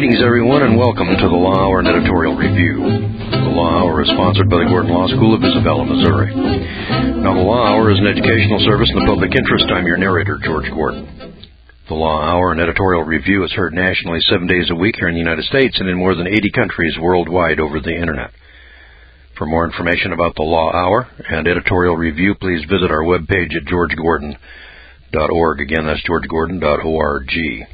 Greetings, everyone, and welcome to the Law Hour and Editorial Review. The Law Hour is sponsored by the Gordon Law School of Isabella, Missouri. Now, the Law Hour is an educational service in the public interest. I'm your narrator, George Gordon. The Law Hour and Editorial Review is heard nationally 7 days a week here in the United States and in more than 80 countries worldwide over the Internet. For more information about the Law Hour and Editorial Review, please visit our webpage at georgegordon.org. Again, that's georgegordon.org.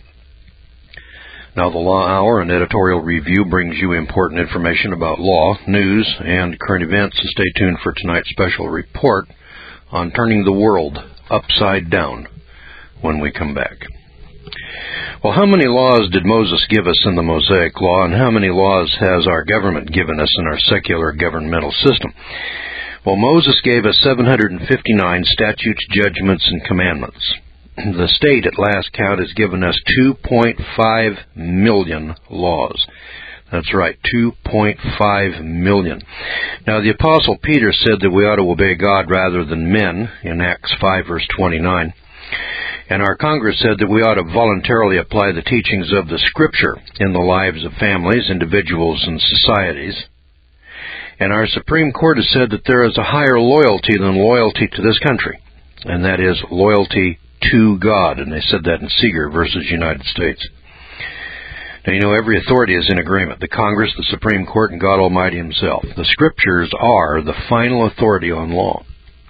Now, the Law Hour and Editorial Review brings you important information about law, news, and current events. So stay tuned for tonight's special report on turning the world upside down when we come back. Well, how many laws did Moses give us in the Mosaic Law, and how many laws has our government given us in our secular governmental system? Well, Moses gave us 759 statutes, judgments, and commandments. The state, at last count, has given us 2.5 million laws. That's right, 2.5 million. Now, the Apostle Peter said that we ought to obey God rather than men in Acts 5, verse 29. And our Congress said that we ought to voluntarily apply the teachings of the Scripture in the lives of families, individuals, and societies. And our Supreme Court has said that there is a higher loyalty than loyalty to this country, and that is loyalty to God, and they said that in Seeger versus United States. Now, you know, every authority is in agreement. The Congress, the Supreme Court, and God Almighty Himself. The Scriptures are the final authority on law.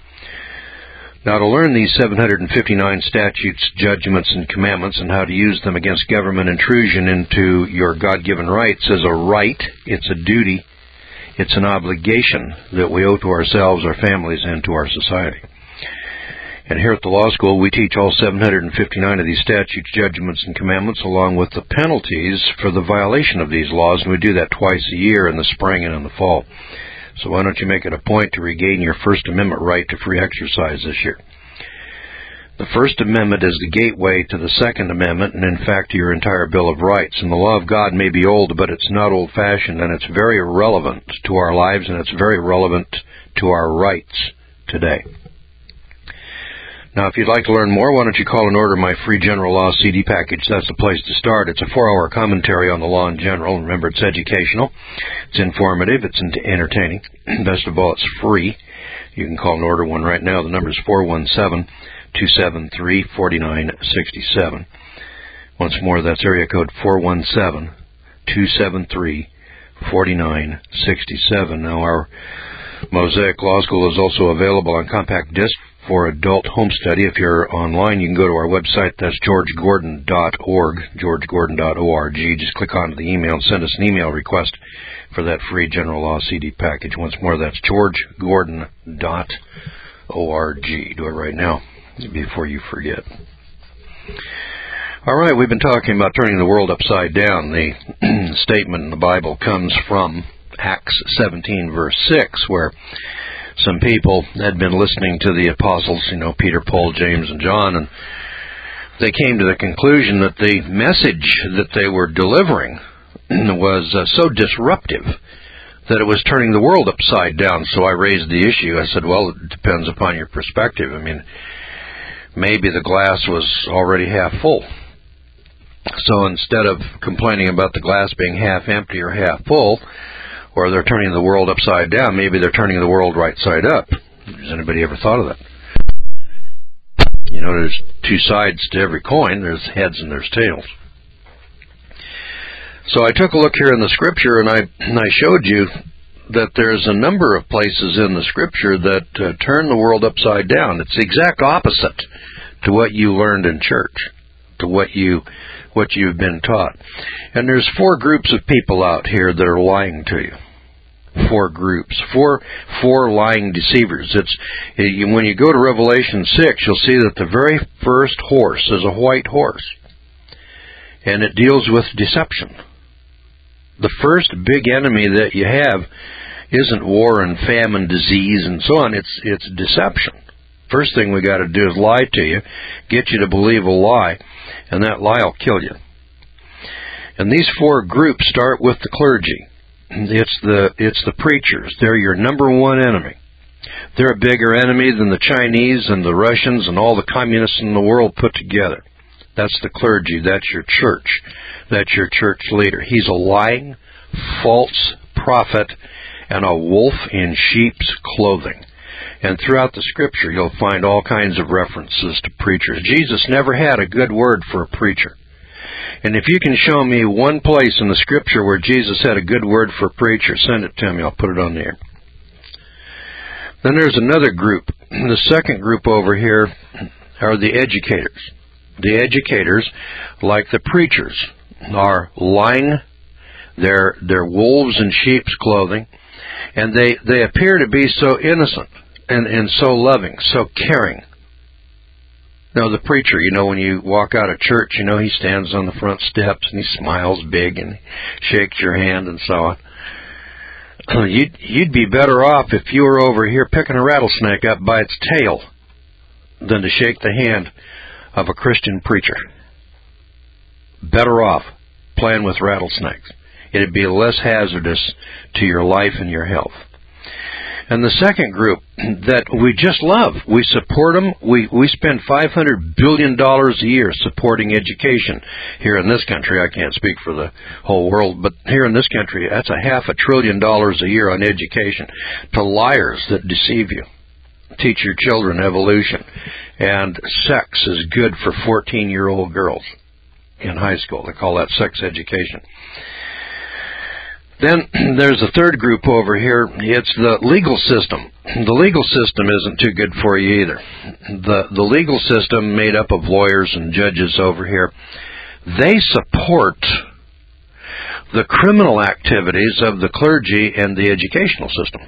Now, to learn these 759 statutes, judgments, and commandments and how to use them against government intrusion into your God-given rights is a right, it's a duty, it's an obligation that we owe to ourselves, our families, and to our society. And here at the law school, we teach all 759 of these statutes, judgments, and commandments, along with the penalties for the violation of these laws, and we do that twice a year in the spring and in the fall. So why don't you make it a point to regain your First Amendment right to free exercise this year? The First Amendment is the gateway to the Second Amendment, and in fact to your entire Bill of Rights. And the law of God may be old, but it's not old-fashioned, and it's very relevant to our lives, and it's very relevant to our rights today. Now, if you'd like to learn more, why don't you call and order my free General Law CD package? That's the place to start. It's a 4-hour commentary on the law in general. Remember, it's educational, it's informative, it's entertaining. Best of all, it's free. You can call and order one right now. The number is 417-273-4967. Once more, that's area code 417-273-4967. Now, our Mosaic Law School is also available on compact disc for adult home study. If you're online, you can go to our website. That's georgegordon.org, georgegordon.org. Just click onto the email and send us an email request for that free General Law CD package. Once more, that's georgegordon.org. Do it right now before you forget. All right, we've been talking about turning the world upside down. The statement in the Bible comes from Acts 17, verse 6, where some people had been listening to the apostles, Peter, Paul, James, and John, and they came to the conclusion that the message that they were delivering was so disruptive that it was turning the world upside down. So I raised the issue. I said, well, it depends upon your perspective. I mean, maybe the glass was already half full. So instead of complaining about the glass being half empty or half full, or they're turning the world upside down, maybe they're turning the world right side up. Has anybody ever thought of that? There's two sides to every coin. There's heads and there's tails. So I took a look here in the Scripture, and I showed you that there's a number of places in the Scripture that turn the world upside down. It's the exact opposite to what you learned in church, to what you've been taught. And there's 4 groups of people out here that are lying to you. 4 groups, four lying deceivers. When you go to Revelation 6, you'll see that the very first horse is a white horse, and it deals with deception. The first big enemy that you have isn't war and famine, disease, and so on. It's deception. First thing we got to do is lie to you, get you to believe a lie, and that lie will kill you. And these 4 groups start with the clergy. It's the preachers. They're your number one enemy. They're a bigger enemy than the Chinese and the Russians and all the communists in the world put together. That's the clergy. That's your church. That's your church leader. He's a lying, false prophet and a wolf in sheep's clothing. And throughout the Scripture, you'll find all kinds of references to preachers. Jesus never had a good word for a preacher. And if you can show me one place in the Scripture where Jesus had a good word for a preacher, send it to me. I'll put it on the air. Then there's another group. The second group over here are the educators. The educators, like the preachers, are lying. They're wolves in sheep's clothing. And they appear to be so innocent and so loving, so caring. Now, the preacher, when you walk out of church, he stands on the front steps and he smiles big and shakes your hand and so on. You'd be better off if you were over here picking a rattlesnake up by its tail than to shake the hand of a Christian preacher. Better off playing with rattlesnakes. It'd be less hazardous to your life and your health. And the second group that we just love, we support them. We spend $500 billion a year supporting education here in this country. I can't speak for the whole world, but here in this country, that's $500 billion a year on education to liars that deceive you. Teach your children evolution. And sex is good for 14-year-old girls in high school. They call that sex education. Then there's a third group over here. It's the legal system. The legal system isn't too good for you either. The legal system made up of lawyers and judges over here, they support the criminal activities of the clergy and the educational system.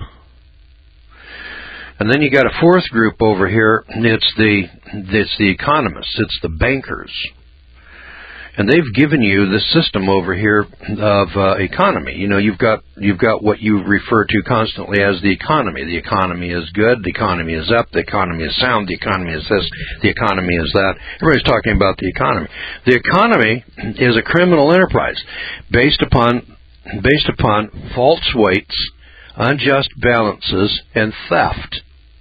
And then you got a fourth group over here. It's the economists. It's the bankers. And they've given you the system over here of economy. You've got what you refer to constantly as the economy. The economy is good. The economy is up. The economy is sound. The economy is this. The economy is that. Everybody's talking about the economy. The economy is a criminal enterprise based upon false weights, unjust balances, and theft.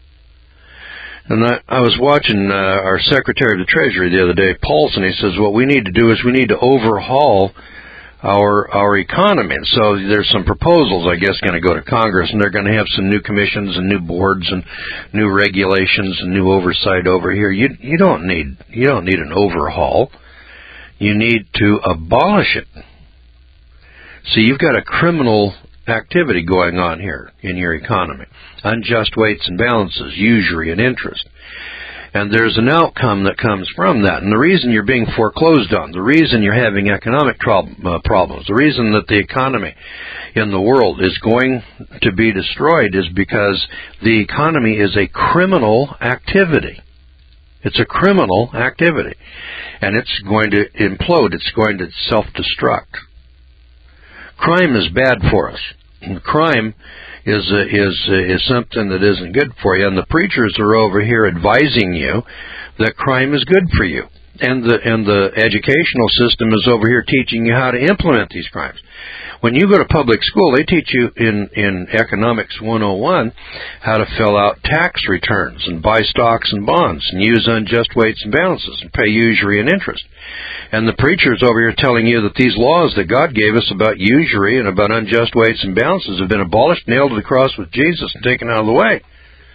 And I was watching our Secretary of the Treasury the other day, Paulson. He says, what we need to do is we need to overhaul our economy. And so there's some proposals, I guess, going to go to Congress, and they're going to have some new commissions and new boards and new regulations and new oversight over here. You don't need an overhaul. You need to abolish it. See, you've got a criminal activity going on here in your economy. Unjust weights and balances, usury and interest. And there's an outcome that comes from that. And the reason you're being foreclosed on, the reason you're having economic problems, the reason that the economy in the world is going to be destroyed is because the economy is a criminal activity. It's a criminal activity. And it's going to implode. It's going to self-destruct. Crime is bad for us. And crime is something that isn't good for you. And the preachers are over here advising you that crime is good for you. And the educational system is over here teaching you how to implement these crimes. When you go to public school, they teach you in Economics 101 how to fill out tax returns and buy stocks and bonds and use unjust weights and balances and pay usury and interest. And the preachers over here telling you that these laws that God gave us about usury and about unjust weights and balances have been abolished, nailed to the cross with Jesus, and taken out of the way.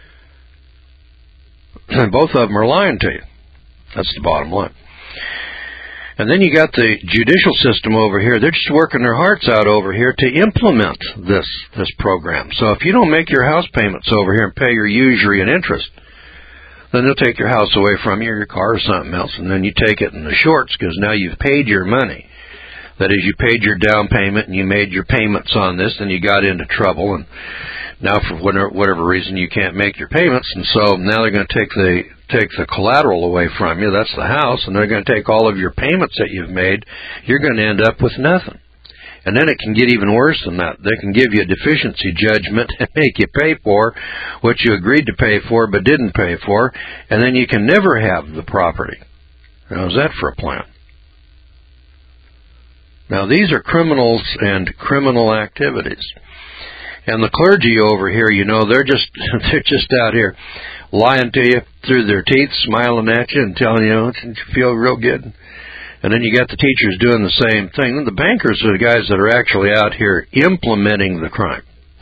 And both of them are lying to you. That's the bottom line. And then you got the judicial system over here. They're just working their hearts out over here to implement this program. So if you don't make your house payments over here and pay your usury and interest, then they'll take your house away from you or your car or something else, and then you take it in the shorts because now you've paid your money. That is, you paid your down payment and you made your payments on this, and you got into trouble, and now for whatever reason you can't make your payments, and so now they're going to take the collateral away from you. That's the house, and they're going to take all of your payments that you've made. You're going to end up with nothing. And then it can get even worse than that. They can give you a deficiency judgment and make you pay for what you agreed to pay for but didn't pay for, and then you can never have the property. How's that for a plan? Now, these are criminals and criminal activities. And the clergy over here, they're just out here lying to you through their teeth, smiling at you and telling you, you feel real good. And then you got the teachers doing the same thing. Then the bankers are the guys that are actually out here implementing the crime.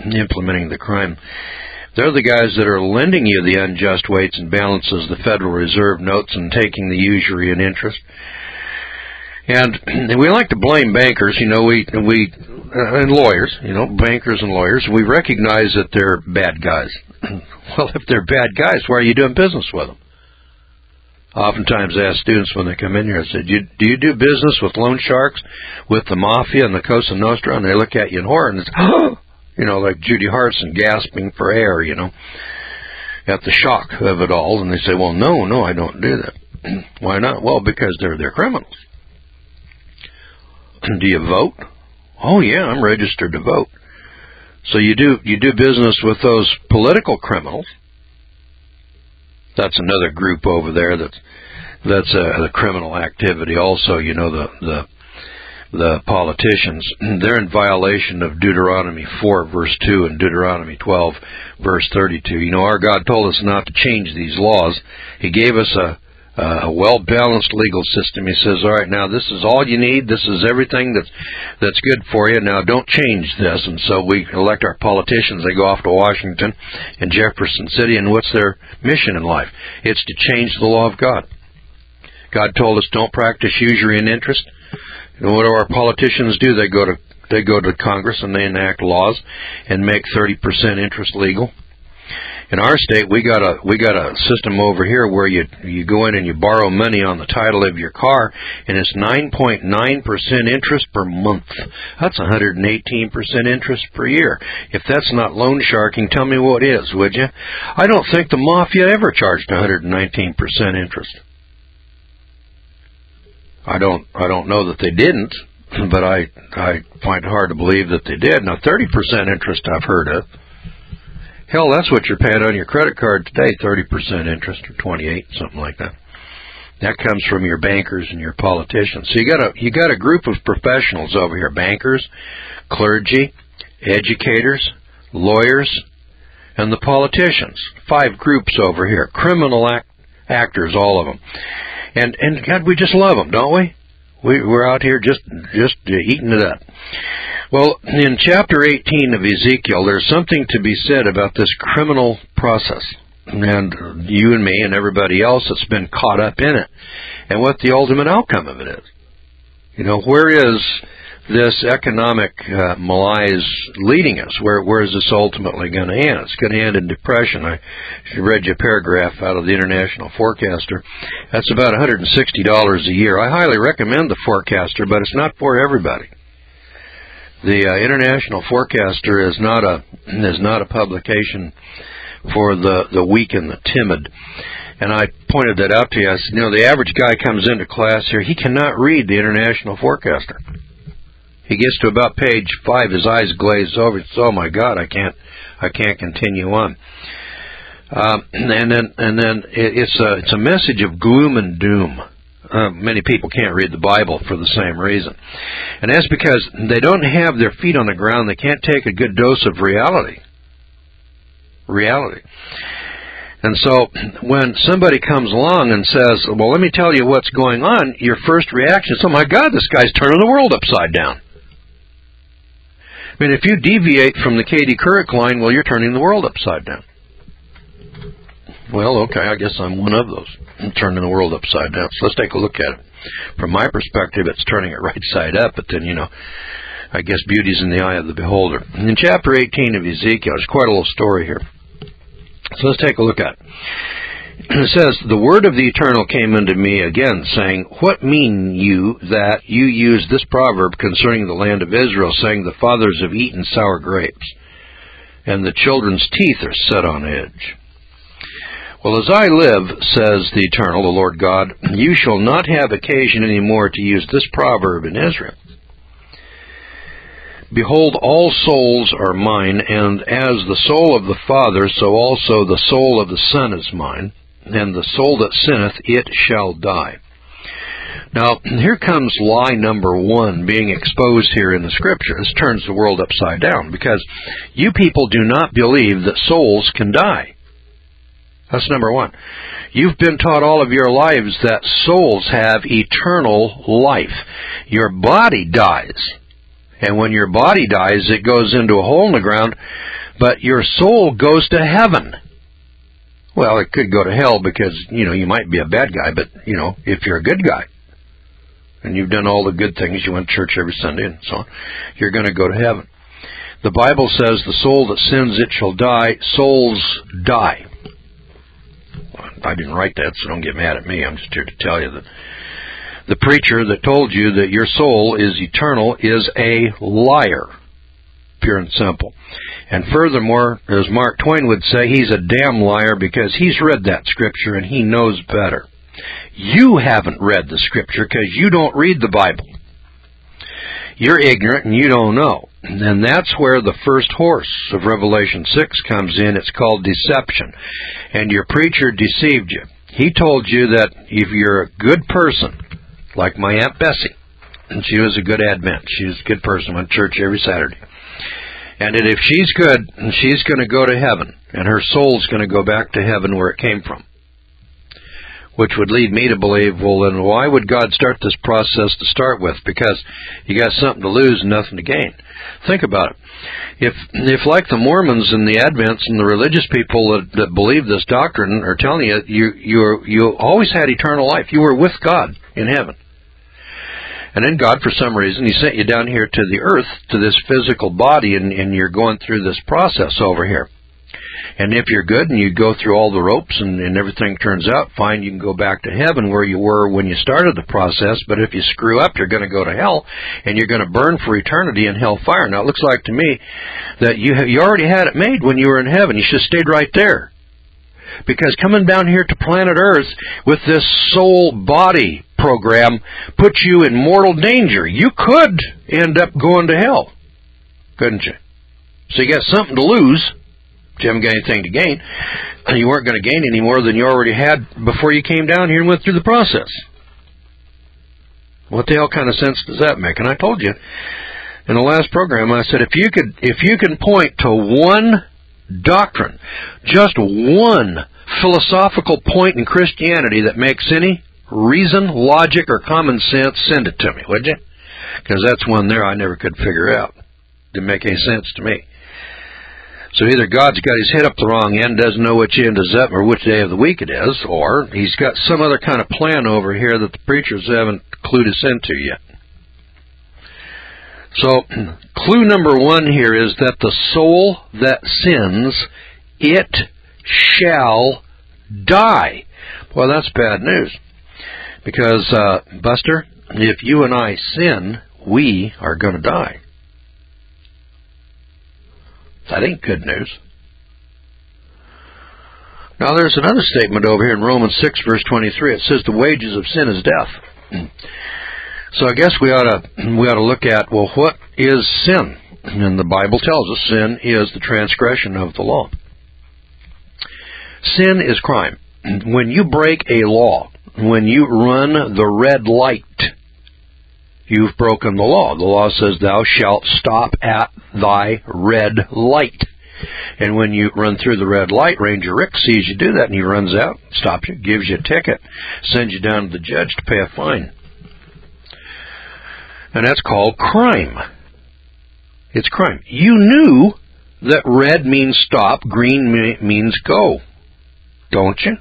They're the guys that are lending you the unjust weights and balances, the Federal Reserve notes, and taking the usury and interest. And we like to blame bankers, and lawyers, bankers and lawyers. We recognize that they're bad guys. Well, if they're bad guys, why are you doing business with them? Oftentimes I ask students when they come in here, I say, do you do business with loan sharks, with the mafia and the Cosa Nostra? And they look at you in horror and it's, like Judy Hartson gasping for air, at the shock of it all. And they say, well, no, I don't do that. Why not? Well, because they're criminals. Do you vote? Oh, yeah, I'm registered to vote. So you do business with those political criminals. That's another group over there that's a criminal activity. Also, the politicians, they're in violation of Deuteronomy 4 verse 2 and Deuteronomy 12 verse 32. Our God told us not to change these laws. He gave us a well-balanced legal system. He says, all right, now this is all you need. This is everything that's good for you. Now don't change this. And so we elect our politicians. They go off to Washington and Jefferson City, and what's their mission in life? It's to change the law of God. God told us don't practice usury and interest. And what do our politicians do? They go to Congress and they enact laws and make 30% interest legal. In our state, we got a system over here where you go in and you borrow money on the title of your car, and it's 9.9% interest per month. That's 118% interest per year. If that's not loan sharking, tell me what is, would you? I don't think the mafia ever charged 119% interest. I don't know that they didn't, but I find it hard to believe that they did. Now, 30% interest I've heard of. Hell, that's what you're paying on your credit card today, 30% interest, or 28, something like that. That comes from your bankers and your politicians. So you got a group of professionals over here, bankers, clergy, educators, lawyers, and the politicians. 5 groups over here, criminal actors, all of them. And God, we just love them, don't we? We're out here just eating it up. Well, in chapter 18 of Ezekiel, there's something to be said about this criminal process. And you and me and everybody else that's been caught up in it. And what the ultimate outcome of it is. Where is this economic malaise leading us? Where is this ultimately going to end? It's going to end in depression. I read you a paragraph out of the International Forecaster. That's about $160 a year. I highly recommend the Forecaster, but it's not for everybody. The International Forecaster is not a publication for the weak and the timid. And I pointed that out to you. I said, the average guy comes into class here, he cannot read the International Forecaster. He gets to about page 5, his eyes glaze over. He says, oh my God, I can't continue on. And then it's a message of gloom and doom. Many people can't read the Bible for the same reason. And that's because they don't have their feet on the ground. They can't take a good dose of reality. And so when somebody comes along and says, well, let me tell you what's going on, your first reaction is, oh my God, this guy's turning the world upside down. I mean, if you deviate from the Katie Couric line, well, you're turning the world upside down. Well, okay, I guess I'm one of those. I'm turning the world upside down. So let's take a look at it. From my perspective, it's turning it right side up, but then, I guess beauty's in the eye of the beholder. And in chapter 18 of Ezekiel, there's quite a little story here. So let's take a look at it. It says, the word of the Eternal came unto me again, saying, what mean you that you use this proverb concerning the land of Israel, saying, the fathers have eaten sour grapes, and the children's teeth are set on edge? Well, as I live, says the Eternal, the Lord God, you shall not have occasion any more to use this proverb in Israel. Behold, all souls are mine, and as the soul of the Father, so also the soul of the Son is mine, and the soul that sinneth, it shall die. Now, here comes lie number 1 being exposed here in the Scripture. This turns the world upside down, because you people do not believe that souls can die. That's number one. You've been taught all of your lives that souls have eternal life. Your body dies. And when your body dies, it goes into a hole in the ground, but your soul goes to heaven. Well, it could go to hell because, you might be a bad guy, but, if you're a good guy, and you've done all the good things, you went to church every Sunday and so on, you're going to go to heaven. The Bible says the soul that sins, it shall die. Souls die. I didn't write that, so don't get mad at me. I'm just here to tell you that the preacher that told you that your soul is eternal is a liar, pure and simple. And furthermore, as Mark Twain would say, he's a damn liar because he's read that scripture and he knows better. You haven't read the scripture because you don't read the Bible. You're ignorant and you don't know. And that's where the first horse of Revelation 6 comes in. It's called deception. And your preacher deceived you. He told you that if you're a good person, like my Aunt Bessie, and she was a good Advent, she was a good person, went to church every Saturday, and that if she's good, she's going to go to heaven, and her soul's going to go back to heaven where it came from. Which would lead me to believe, well, then why would God start this process to start with? Because you got something to lose and nothing to gain. Think about it. If like the Mormons and the Advents and the religious people that believe this doctrine are telling you, you always had eternal life. You were with God in heaven. And then God, for some reason, He sent you down here to the earth, to this physical body, and you're going through this process over here. And if you're good and you go through all the ropes and everything turns out fine, you can go back to heaven where you were when you started the process. But if you screw up, you're going to go to hell, and you're going to burn for eternity in hellfire. Now, it looks like to me that you already had it made when you were in heaven. You should have stayed right there. Because coming down here to planet Earth with this soul body program puts you in mortal danger. You could end up going to hell, couldn't you? So you got something to lose. You haven't got anything to gain, and you weren't going to gain any more than you already had before you came down here and went through the process. What the hell kind of sense does that make? And I told you in the last program, I said, if you can point to one doctrine, just one philosophical point in Christianity that makes any reason, logic, or common sense, send it to me, would you? Because that's one there I never could figure out. Didn't make any sense to me. So either God's got his head up the wrong end, doesn't know which end is up or which day of the week it is, or he's got some other kind of plan over here that the preachers haven't clued us into yet. So, clue number one here is that the soul that sins, it shall die. Well, that's bad news. Because, Buster, if you and I sin, we are going to die. That ain't good news. Now, there's another statement over here in Romans 6, verse 23. It says the wages of sin is death. So I guess we ought to look at, well, what is sin? And the Bible tells us sin is the transgression of the law. Sin is crime. When you break a law, when you run the red light, you've broken the law. The law says thou shalt stop at thy red light. And when you run through the red light, Ranger Rick sees you do that, and he runs out, stops you, gives you a ticket, sends you down to the judge to pay a fine. And that's called crime. It's crime. You knew that red means stop, green means go, don't you?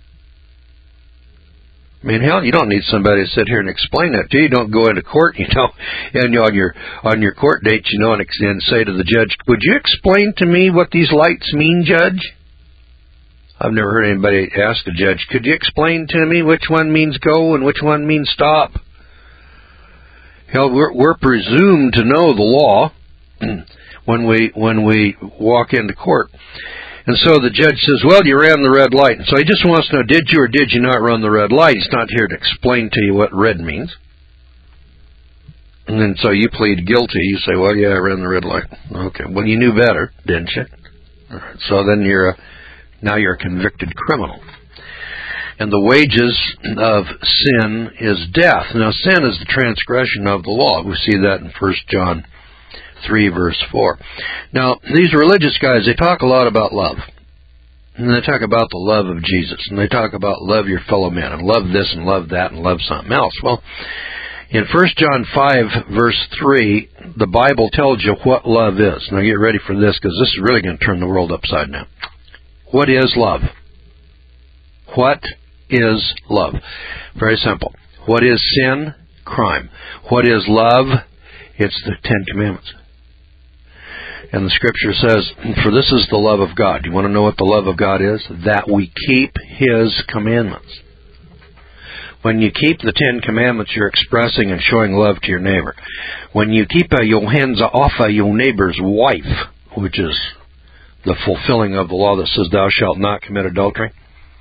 I mean, hell, you don't need somebody to sit here and explain that to you. You don't go into court, and on your court date, and say to the judge, would you explain to me what these lights mean, Judge? I've never heard anybody ask a judge, could you explain to me which one means go and which one means stop? Hell, we're presumed to know the law when we walk into court. And so the judge says, well, you ran the red light. And so he just wants to know, did you or did you not run the red light? He's not here to explain to you what red means. And then so you plead guilty. You say, well, yeah, I ran the red light. Okay, well, you knew better, didn't you? All right, so then now you're a convicted criminal. And the wages of sin is death. Now, sin is the transgression of the law. We see that in 1 John 3, verse 4. Now, these religious guys, they talk a lot about love. And they talk about the love of Jesus, and they talk about love your fellow man, and love this and love that and love something else. Well, in 1 John 5, verse 3, the Bible tells you what love is. Now get ready for this, because this is really going to turn the world upside down. What is love? What is love? Very simple. What is sin? Crime. What is love? It's the Ten Commandments. And the Scripture says, for this is the love of God. You want to know what the love of God is? That we keep His commandments. When you keep the Ten Commandments, you're expressing and showing love to your neighbor. When you keep your hands off of your neighbor's wife, which is the fulfilling of the law that says thou shalt not commit adultery,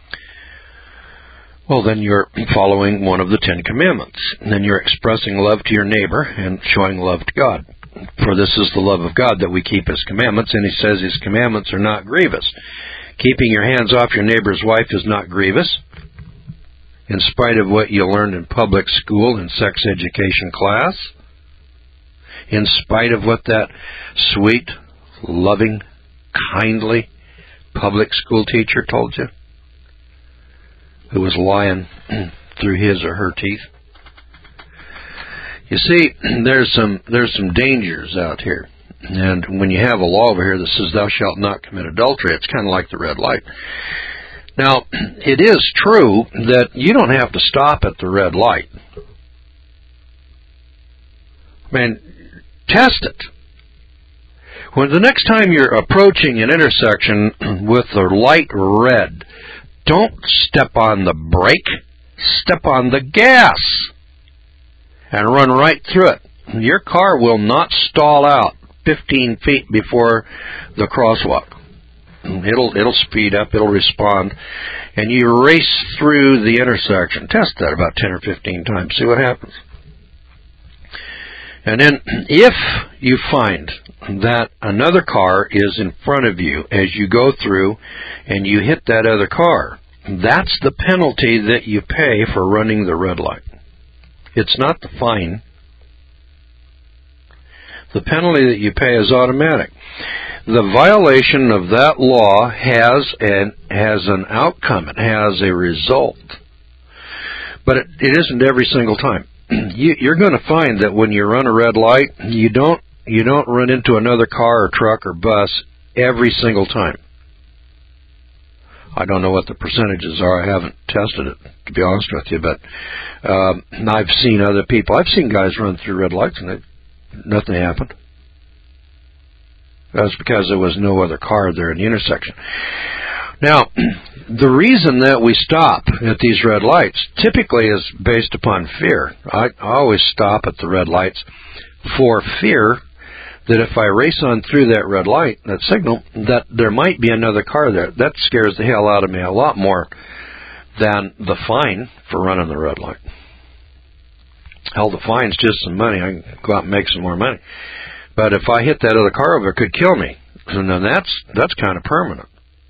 well, then you're following one of the Ten Commandments. And then you're expressing love to your neighbor and showing love to God. For this is the love of God, that we keep His commandments. And He says His commandments are not grievous. Keeping your hands off your neighbor's wife is not grievous, in spite of what you learned in public school and sex education class, in spite of what that sweet, loving, kindly public school teacher told you, who was lying through his or her teeth. You see, there's some dangers out here. And when you have a law over here that says thou shalt not commit adultery, it's kind of like the red light. Now, it is true that you don't have to stop at the red light. Man, test it. When the next time you're approaching an intersection with the light red, don't step on the brake, step on the gas and run right through it. Your car will not stall out 15 feet before the crosswalk. It'll speed up, it'll respond, and you race through the intersection. Test that about 10 or 15 times. See what happens. And then if you find that another car is in front of you as you go through and you hit that other car, that's the penalty that you pay for running the red light. It's not the fine. The penalty that you pay is automatic. The violation of that law has an outcome. It has a result. But it isn't every single time. You're going to find that when you run a red light, you don't run into another car or truck or bus every single time. I don't know what the percentages are. I haven't tested it, to be honest with you, but I've seen other people. I've seen guys run through red lights and nothing happened. That's because there was no other car there in the intersection. Now, the reason that we stop at these red lights typically is based upon fear. I always stop at the red lights for fear that if I race on through that red light, that signal, that there might be another car there. That scares the hell out of me a lot more than the fine for running the red light. Hell, the fine's just some money. I can go out and make some more money. But if I hit that other car over, it could kill me. And then that's kind of permanent.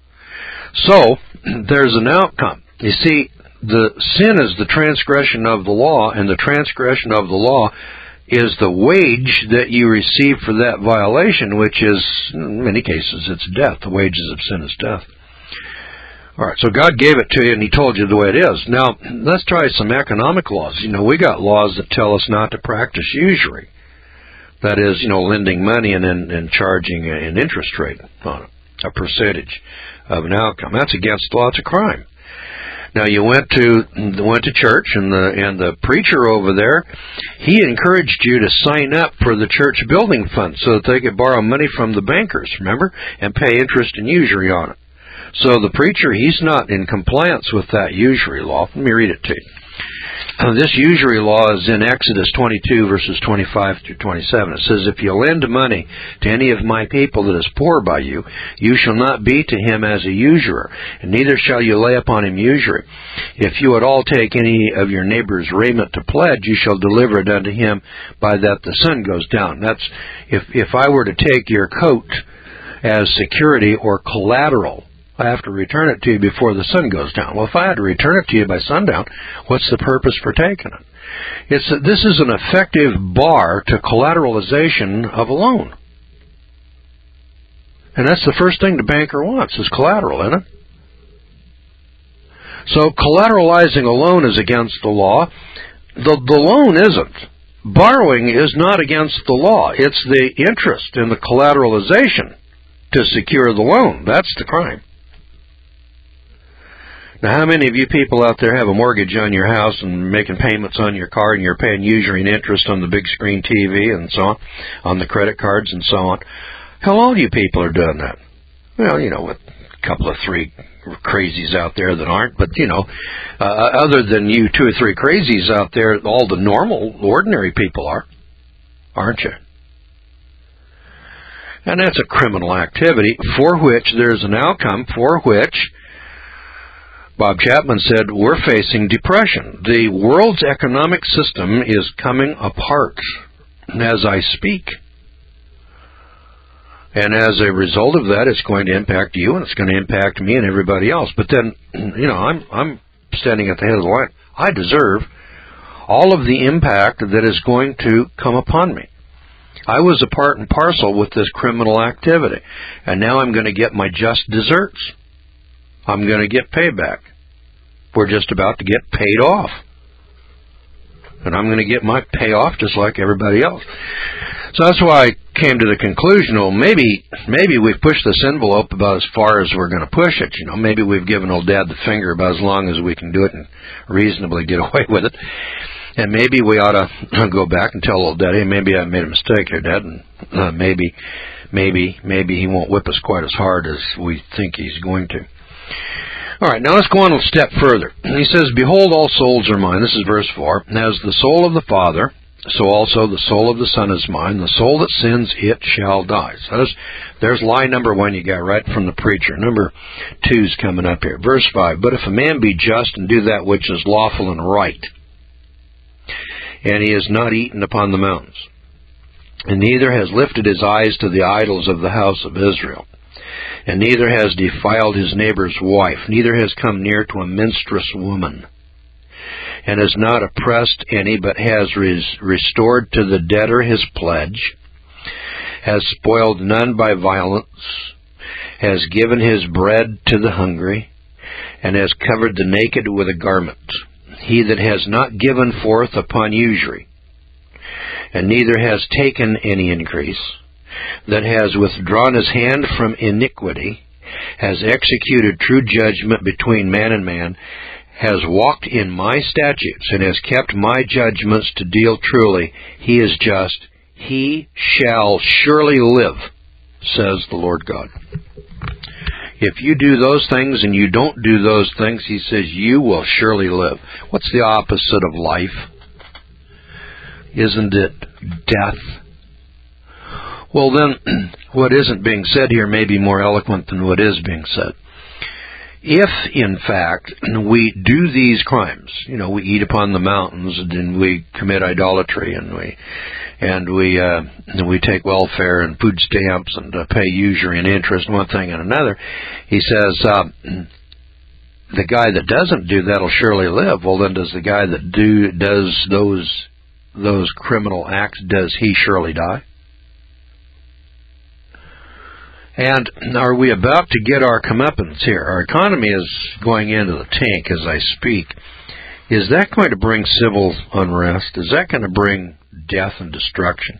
So, there's an outcome. You see, the sin is the transgression of the law, and the transgression of the law is the wage that you receive for that violation, which is, in many cases, it's death. The wages of sin is death. All right, so God gave it to you, and He told you the way it is. Now, let's try some economic laws. We got laws that tell us not to practice usury. That is, lending money and then charging an interest rate on it, a percentage of an outcome. That's against the law. It's a crime. Now, you went to church, and the preacher over there, he encouraged you to sign up for the church building fund so that they could borrow money from the bankers, remember, and pay interest and usury on it. So the preacher, he's not in compliance with that usury law. Let me read it to you. This usury law is in Exodus 22, verses 25 through 27. It says, if you lend money to any of my people that is poor by you, you shall not be to him as a usurer, and neither shall you lay upon him usury. If you at all take any of your neighbor's raiment to pledge, you shall deliver it unto him by that the sun goes down. That's, if I were to take your coat as security or collateral, I have to return it to you before the sun goes down. Well, if I had to return it to you by sundown, what's the purpose for taking it? This is an effective bar to collateralization of a loan. And that's the first thing the banker wants, is collateral, isn't it? So collateralizing a loan is against the law. The loan isn't. Borrowing is not against the law. It's the interest in the collateralization to secure the loan. That's the crime. Now, how many of you people out there have a mortgage on your house and making payments on your car, and you're paying usury and interest on the big screen TV and so on the credit cards and so on? How all you people are doing that? Well, with a couple of three crazies out there that aren't, but, other than you 2 or 3 crazies out there, all the normal, ordinary people are, aren't you? And that's a criminal activity for which there's an outcome, for which Bob Chapman said we're facing depression. The world's economic system is coming apart as I speak. And as a result of that, it's going to impact you, and it's going to impact me and everybody else. But then, I'm standing at the head of the line. I deserve all of the impact that is going to come upon me. I was a part and parcel with this criminal activity, and now I'm going to get my just desserts. I'm going to get payback. We're just about to get paid off. And I'm going to get my payoff just like everybody else. So that's why I came to the conclusion, maybe we've pushed this envelope about as far as we're going to push it. Maybe we've given old Dad the finger about as long as we can do it and reasonably get away with it. And maybe we ought to go back and tell old Dad, hey, maybe I made a mistake here, Dad, and maybe he won't whip us quite as hard as we think he's going to. All right, now let's go on a step further. He says, behold, all souls are mine. This is verse 4. As the soul of the Father, so also the soul of the Son is mine. The soul that sins, it shall die. So there's lie number 1 you got right from the preacher. Number 2's coming up here. Verse 5, but if a man be just and do that which is lawful and right, and he is not eaten upon the mountains, and neither has lifted his eyes to the idols of the house of Israel, and neither has defiled his neighbor's wife, neither has come near to a minstrous woman, and has not oppressed any, but has restored to the debtor his pledge, has spoiled none by violence, has given his bread to the hungry, and has covered the naked with a garment. He that has not given forth upon usury, and neither has taken any increase, that has withdrawn his hand from iniquity, has executed true judgment between man and man, has walked in my statutes, and has kept my judgments to deal truly, he is just. He shall surely live, says the Lord God. If you do those things and you don't do those things, he says, you will surely live. What's the opposite of life? Isn't it death? Well, then, what isn't being said here may be more eloquent than what is being said. If, in fact, we do these crimes, we eat upon the mountains, and we commit idolatry, and we take welfare and food stamps and pay usury and interest, one thing and another, he says, the guy that doesn't do that will surely live. Well, then does the guy that does those criminal acts, does he surely die? And are we about to get our comeuppance here? Our economy is going into the tank as I speak. Is that going to bring civil unrest? Is that going to bring death and destruction?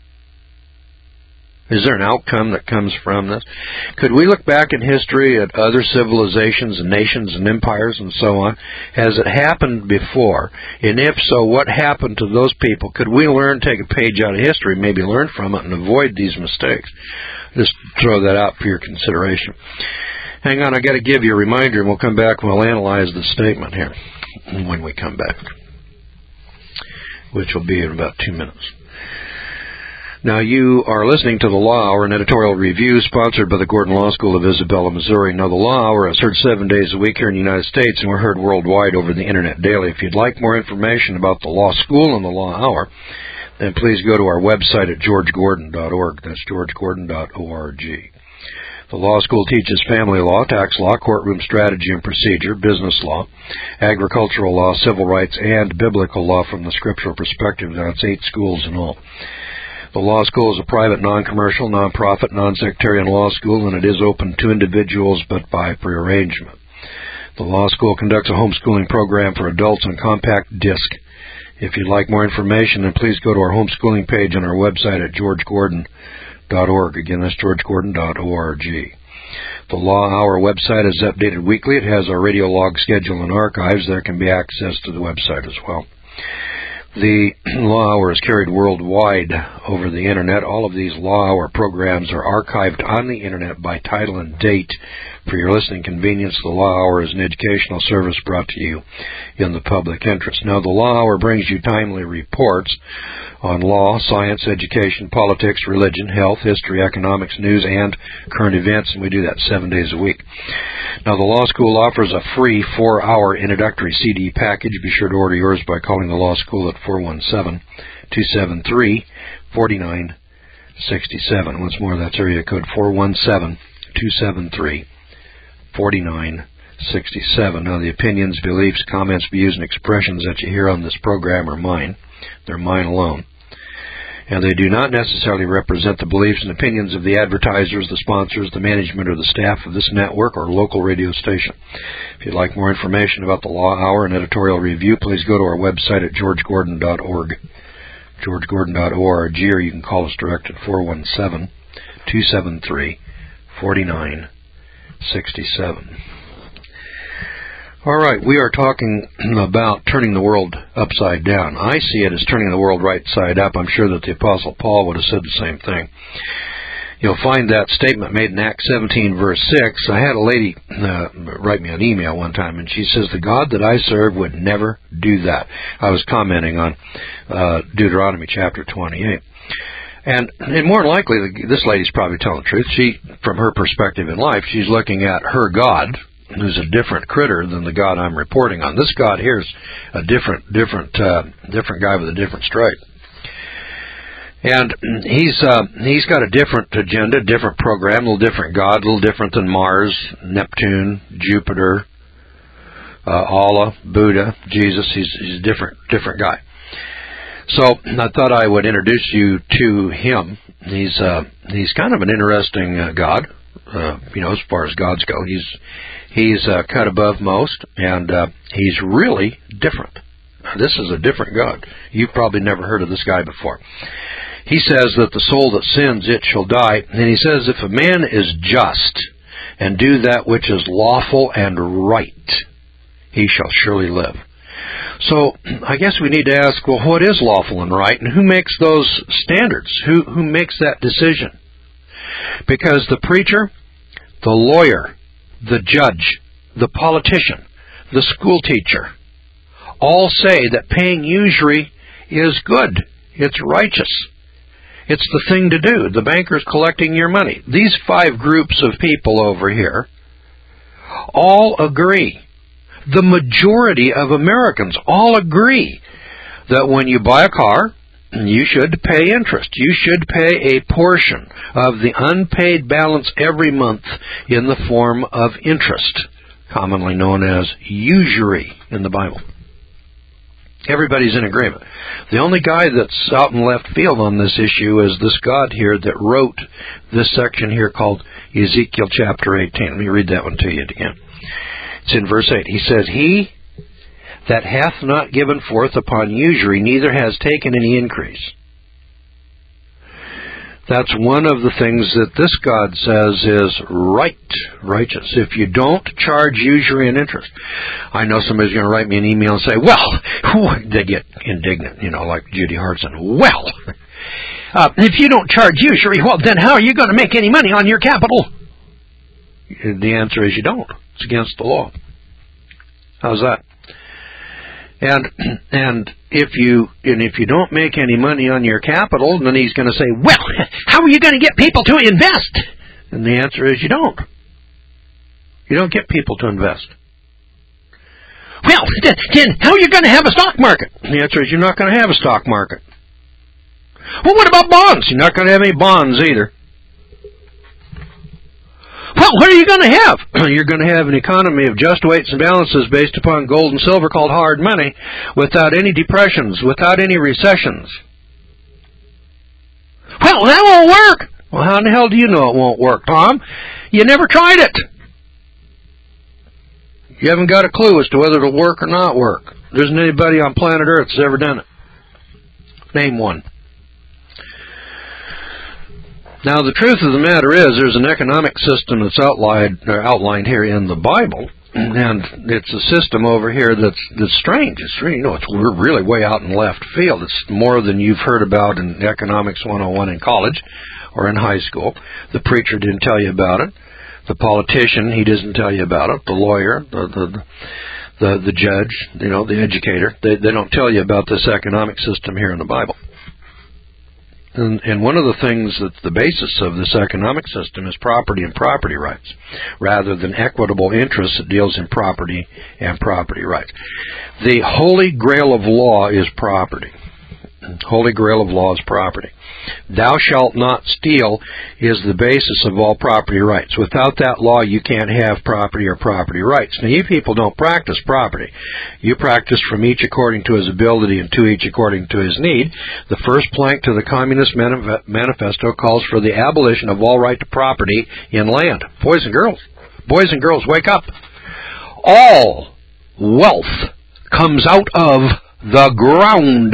Is there an outcome that comes from this? Could we look back in history at other civilizations and nations and empires and so on? Has it happened before? And if so, what happened to those people? Could we take a page out of history, maybe learn from it and avoid these mistakes? Just throw that out for your consideration. Hang on, I got to give you a reminder, and we'll come back and we'll analyze the statement here when we come back, which will be in about 2 minutes. Now, you are listening to the Law Hour, an editorial review sponsored by the Gordon Law School of Isabella, Missouri. Now, the Law Hour is heard 7 days a week here in the United States, and we're heard worldwide over the Internet daily. If you'd like more information about the Law School and the Law Hour, then please go to our website at georgegordon.org. That's georgegordon.org. The law school teaches family law, tax law, courtroom strategy and procedure, business law, agricultural law, civil rights, and biblical law from the scriptural perspective. Now, it's 8 schools in all. The law school is a private, non-commercial, non-profit, non-sectarian law school, and it is open to individuals but by prearrangement. The law school conducts a homeschooling program for adults on compact disc. If you'd like more information, then please go to our homeschooling page on our website at georgegordon.org. Again, that's georgegordon.org. The Law Hour website is updated weekly. It has our radio log schedule and archives. There can be access to the website as well. The Law Hour is carried worldwide over the Internet. All of these Law Hour programs are archived on the Internet by title and date. For your listening convenience, the Law Hour is an educational service brought to you in the public interest. Now, the Law Hour brings you timely reports on law, science, education, politics, religion, health, history, economics, news, and current events, and we do that 7 days a week. Now, the Law School offers a free 4-hour introductory CD package. Be sure to order yours by calling the Law School at 417-273-4967. Once more, that's area code 417-273-4967. Now, the opinions, beliefs, comments, views, and expressions that you hear on this program are mine. They're mine alone. And they do not necessarily represent the beliefs and opinions of the advertisers, the sponsors, the management, or the staff of this network or local radio station. If you'd like more information about the Law Hour and editorial review, please go to our website at georgegordon.org, georgegordon.org, or you can call us direct at 417-273-4967. All right, we are talking about turning the world upside down. I see it as turning the world right side up. I'm sure that the Apostle Paul would have said the same thing. You'll find that statement made in Acts 17, verse 6. I had a lady write me an email one time, and she says, the God that I serve would never do that. I was commenting on Deuteronomy chapter 28. And more than likely, this lady's probably telling the truth. She, from her perspective in life, she's looking at her God, who's a different critter than the God I'm reporting on. This God here is a different guy with a different stripe. And he's got a different agenda, different program, a little different God, a little different than Mars, Neptune, Jupiter, Allah, Buddha, Jesus. He's a different guy. So I thought I would introduce you to him. He's kind of an interesting God, as far as gods go. He's cut above most, and he's really different. This is a different God. You've probably never heard of this guy before. He says that the soul that sins, it shall die. And he says, if a man is just and do that which is lawful and right, he shall surely live. So I guess we need to ask, well, what is lawful and right, and who makes those standards? Who makes that decision? Because the preacher, the lawyer, the judge, the politician, the school teacher, all say that paying usury is good. It's righteous. It's the thing to do. The banker's collecting your money. These 5 groups of people over here all agree. The majority of Americans all agree that when you buy a car, you should pay interest. You should pay a portion of the unpaid balance every month in the form of interest, commonly known as usury in the Bible. Everybody's in agreement. The only guy that's out in left field on this issue is this God here that wrote this section here called Ezekiel chapter 18. Let me read that one to you again. It's in verse 8. He says, he that hath not given forth upon usury, neither has taken any increase. That's one of the things that this God says is righteous. If you don't charge usury and interest. I know somebody's going to write me an email and say, well, they get indignant, like Judy Hartson. Well, if you don't charge usury, well, then how are you going to make any money on your capital? The answer is you don't. It's against the law. How's that? And if you don't make any money on your capital, then he's going to say, well, how are you going to get people to invest? And the answer is you don't. You don't get people to invest. Well, then how are you going to have a stock market? And the answer is you're not going to have a stock market. Well, what about bonds? You're not going to have any bonds either. Well, what are you going to have? You're going to have an economy of just weights and balances based upon gold and silver called hard money, without any depressions, without any recessions. Well, that won't work. Well, how in the hell do you know it won't work, Tom? You never tried it. You haven't got a clue as to whether it'll work or not work. There isn't anybody on planet Earth that's ever done it. Name one. Now, the truth of the matter is there's an economic system that's outlined here in the Bible, and it's a system over here that's strange. It's we're really way out in left field. It's more than you've heard about in Economics 101 in college or in high school. The preacher didn't tell you about it. The politician, he doesn't tell you about it. The lawyer, the judge, the educator, they don't tell you about this economic system here in the Bible. And one of the things that's the basis of this economic system is property and property rights, rather than equitable interest that deals in property and property rights. The holy grail of law is property. Holy grail of law is property. Thou shalt not steal is the basis of all property rights. Without that law, you can't have property or property rights. Now, you people don't practice property. You practice from each according to his ability and to each according to his need. The first plank to the Communist Manifesto calls for the abolition of all right to property in land. Boys and girls, wake up. All wealth comes out of the ground.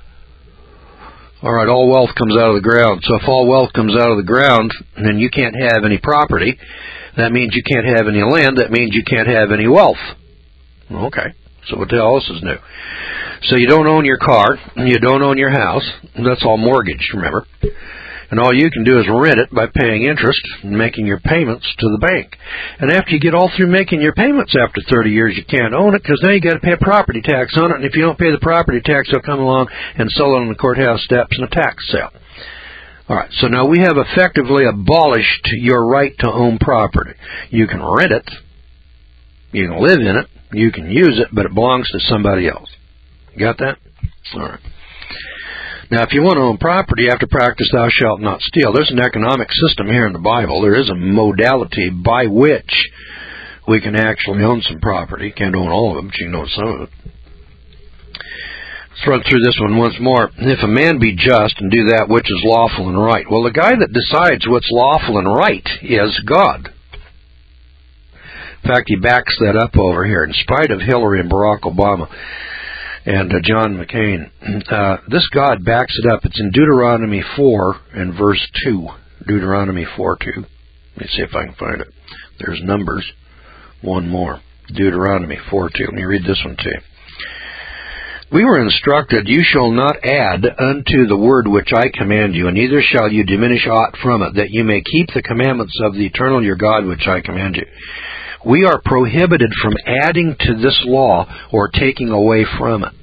All right, all wealth comes out of the ground. So if all wealth comes out of the ground, then you can't have any property. That means you can't have any land. That means you can't have any wealth. Okay, so what the hell else is new? So you don't own your car, you don't own your house. That's all mortgaged, remember? And all you can do is rent it by paying interest and making your payments to the bank. And after you get all through making your payments after 30 years, you can't own it because now you got to pay a property tax on it. And if you don't pay the property tax, they'll come along and sell it on the courthouse steps in a tax sale. All right, so now we have effectively abolished your right to own property. You can rent it, you can live in it, you can use it, but it belongs to somebody else. You got that? All right. Now, if you want to own property, you have to practice thou shalt not steal. There's an economic system here in the Bible. There is a modality by which we can actually own some property. Can't own all of it, but you can own some of it. Let's run through this one once more. If a man be just and do that which is lawful and right. Well, the guy that decides what's lawful and right is God. In fact, he backs that up over here. In spite of Hillary and Barack Obama and John McCain, this God backs it up. It's in Deuteronomy 4 and verse 2. Deuteronomy 4:2. Let me see if I can find it. There's Numbers. One more. Deuteronomy 4:2. Let me read this one to you. We were instructed, you shall not add unto the word which I command you, and neither shall you diminish aught from it, that you may keep the commandments of the eternal your God which I command you. We are prohibited from adding to this law or taking away from it.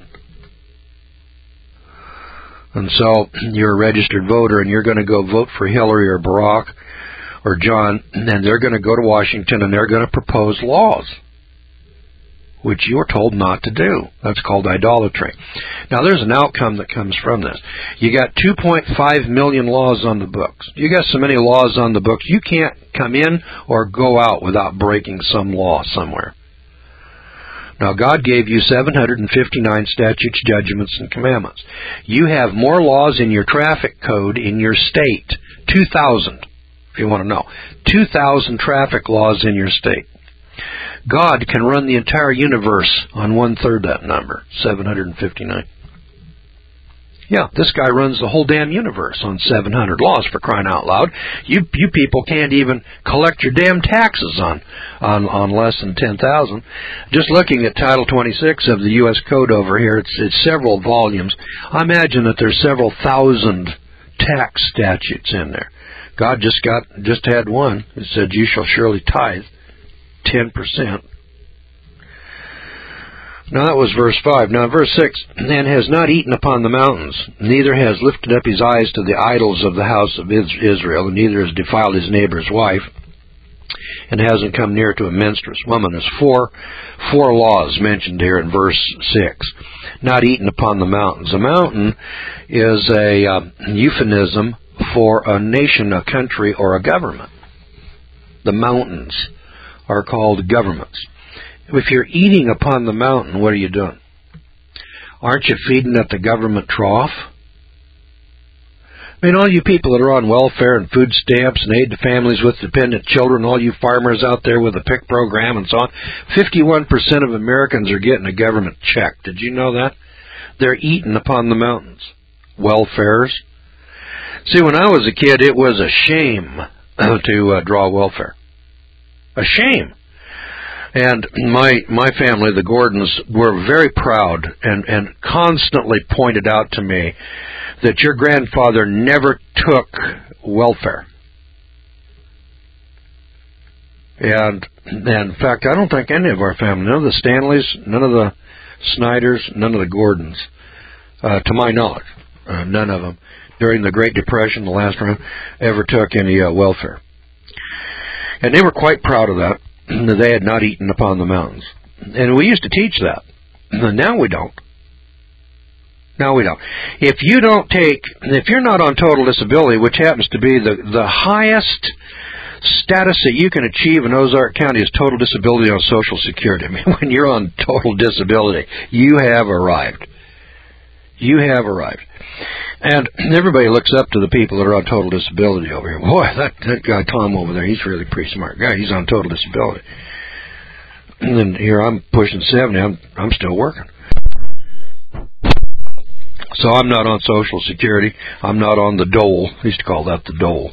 And so you're a registered voter and you're going to go vote for Hillary or Barack or John, and they're going to go to Washington and they're going to propose laws which you are told not to do. That's called idolatry. Now, there's an outcome that comes from this. You got 2.5 million laws on the books. You got so many laws on the books, you can't come in or go out without breaking some law somewhere. Now, God gave you 759 statutes, judgments, and commandments. You have more laws in your traffic code in your state, 2,000, if you want to know. 2,000 traffic laws in your state. God can run the entire universe on 1/3 that number, 759. Yeah, this guy runs the whole damn universe on 700 laws, for crying out loud. You people can't even collect your damn taxes on less than 10,000. Just looking at Title 26 of the U.S. Code over here, it's several volumes. I imagine that there's several thousand tax statutes in there. God just had one. It said, you shall surely tithe 10%. Now that was verse 5. Now verse 6, and has not eaten upon the mountains, neither has lifted up his eyes to the idols of the house of Israel, and neither has defiled his neighbor's wife, and hasn't come near to a menstruous woman. There's four laws mentioned here in verse 6. Not eaten upon the mountains. A mountain is a euphemism for a nation, a country, or a government. The mountains are called governments. If you're eating upon the mountain, what are you doing? Aren't you feeding at the government trough? I mean, all you people that are on welfare and food stamps and aid to families with dependent children, all you farmers out there with the PIC program and so on, 51% of Americans are getting a government check. Did you know that? They're eating upon the mountains. Welfares. See, when I was a kid, it was a shame to draw welfare. A shame. And my family, the Gordons, were very proud and constantly pointed out to me that your grandfather never took welfare. And in fact, I don't think any of our family, none of the Stanleys, none of the Snyders, none of the Gordons, to my knowledge, none of them, during the Great Depression, the last round, ever took any welfare. And they were quite proud of that. They had not eaten upon the mountains. And we used to teach that. Now we don't. Now we don't. If you're not on total disability, which happens to be the highest status that you can achieve in Ozark County is total disability on Social Security. I mean, when you're on total disability, you have arrived. You have arrived. And everybody looks up to the people that are on total disability over here. Boy, that guy Tom over there, he's really a pretty smart guy. He's on total disability. And then here I'm pushing 70. I'm still working. So I'm not on Social Security. I'm not on the dole. I used to call that the dole.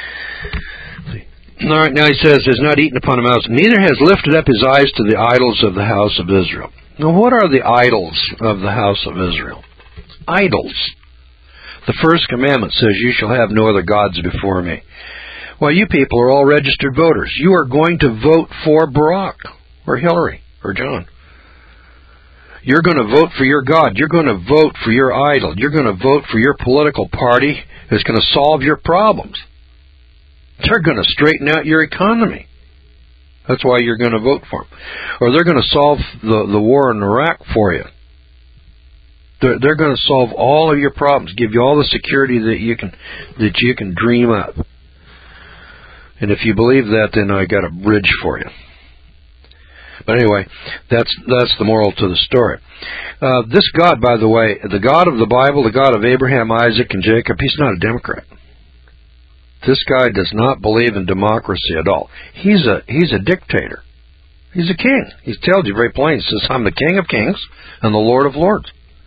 All right, now he says, has not eaten upon a mouse, neither has lifted up his eyes to the idols of the house of Israel. Now, what are the idols of the house of Israel? Idols. The first commandment says, you shall have no other gods before me. Well, you people are all registered voters. You are going to vote for Barack or Hillary or John. You're going to vote for your God. You're going to vote for your idol. You're going to vote for your political party that's going to solve your problems. They're going to straighten out your economy. That's why you're going to vote for them. Or they're going to solve the war in Iraq for you. They're going to solve all of your problems, give you all the security that you can dream up. And if you believe that, then I got a bridge for you. But anyway, that's the moral to the story. This God, by the way, the God of the Bible, the God of Abraham, Isaac, and Jacob, he's not a Democrat. This guy does not believe in democracy at all. He's a dictator. He's a king. He tells you very plain. He says, I'm the King of Kings and the Lord of Lords.